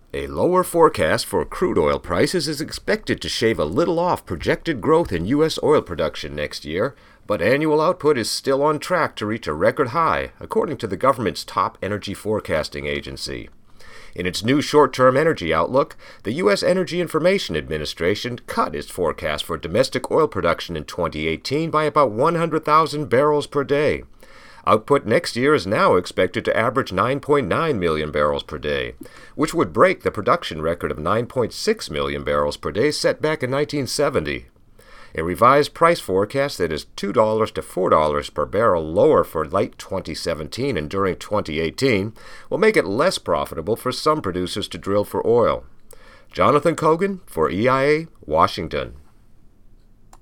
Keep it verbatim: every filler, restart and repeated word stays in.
A lower forecast for crude oil prices is expected to shave a little off projected growth in U S oil production next year, but annual output is still on track to reach a record high, according to the government's top energy forecasting agency. In its new short-term energy outlook, the U S Energy Information Administration cut its forecast for domestic oil production in twenty eighteen by about one hundred thousand barrels per day. Output next year is now expected to average nine point nine million barrels per day, which would break the production record of nine point six million barrels per day set back in nineteen seventy. A revised price forecast that is two dollars to four dollars per barrel lower for late twenty seventeen and during twenty eighteen will make it less profitable for some producers to drill for oil. Jonathan Cogan for E I A, Washington.